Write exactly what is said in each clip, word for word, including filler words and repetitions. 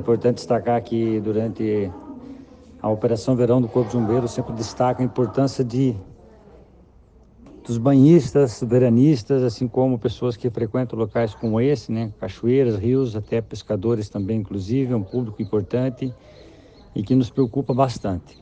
importante destacar que durante a Operação Verão do Corpo de Bombeiros sempre destaca a importância de dos banhistas, veranistas, assim como pessoas que frequentam locais como esse, né, cachoeiras, rios, até pescadores também, inclusive, é um público importante e que nos preocupa bastante.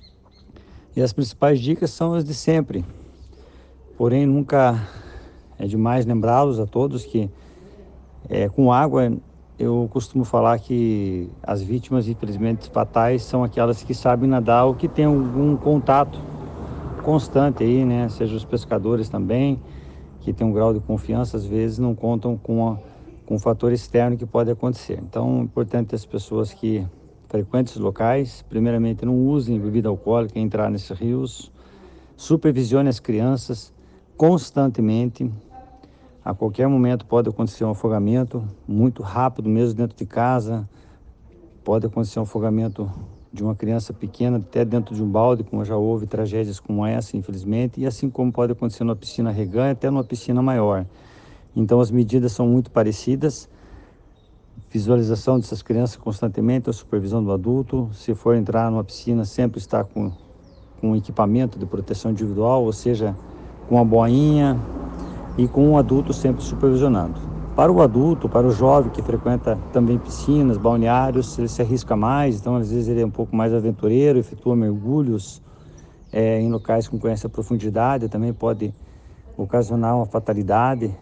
E as principais dicas são as de sempre, porém nunca é demais lembrá-los a todos que é, com água eu costumo falar que as vítimas, infelizmente, fatais são aquelas que sabem nadar ou que têm algum contato constante aí, né? Seja os pescadores também, que tem um grau de confiança, às vezes não contam com, a, com um fator externo que pode acontecer. Então, é importante as pessoas que frequentam esses locais, primeiramente, não usem bebida alcoólica em entrar nesses rios, supervisione as crianças constantemente. A qualquer momento pode acontecer um afogamento, muito rápido, mesmo dentro de casa. Pode acontecer um afogamento de uma criança pequena até dentro de um balde, como já houve tragédias como essa, infelizmente, e assim como pode acontecer numa piscina regã, até numa piscina maior. Então as medidas são muito parecidas, visualização dessas crianças constantemente, a supervisão do adulto. Se for entrar numa piscina, sempre estar com, com equipamento de proteção individual, ou seja, com a boinha e com um adulto sempre supervisionado. Para o adulto, para o jovem que frequenta também piscinas, balneários, ele se arrisca mais, então às vezes ele é um pouco mais aventureiro, efetua mergulhos é, em locais com conhece a profundidade, também pode ocasionar uma fatalidade.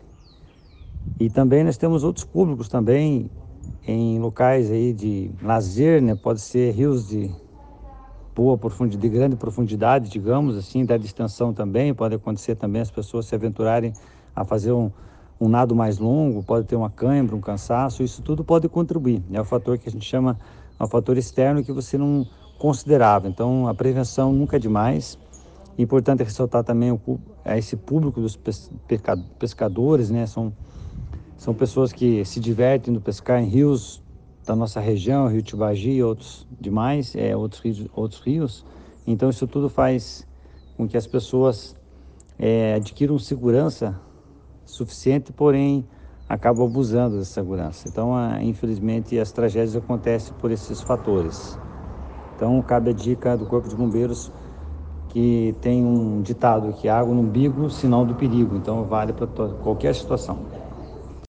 E também nós temos outros públicos também em locais aí de lazer, né? Pode ser rios de boa profundidade, de grande profundidade, digamos assim, da distensão também, pode acontecer também as pessoas se aventurarem a fazer um um nado mais longo, pode ter uma cãibra, um cansaço, isso tudo pode contribuir. É um fator que a gente chama, é um fator externo que você não considerava. Então, a prevenção nunca é demais. Importante ressaltar também o, é esse público dos pescadores, né? São, são pessoas que se divertem no pescar em rios da nossa região, Rio Tibagi e outros demais, é, outros, rios, outros rios. Então, isso tudo faz com que as pessoas é, adquiram segurança suficiente, porém acabam abusando dessa segurança. Então, infelizmente, as tragédias acontecem por esses fatores. Então, cabe a dica do Corpo de Bombeiros, que tem um ditado que água no umbigo, sinal do perigo. Então, vale para qualquer situação.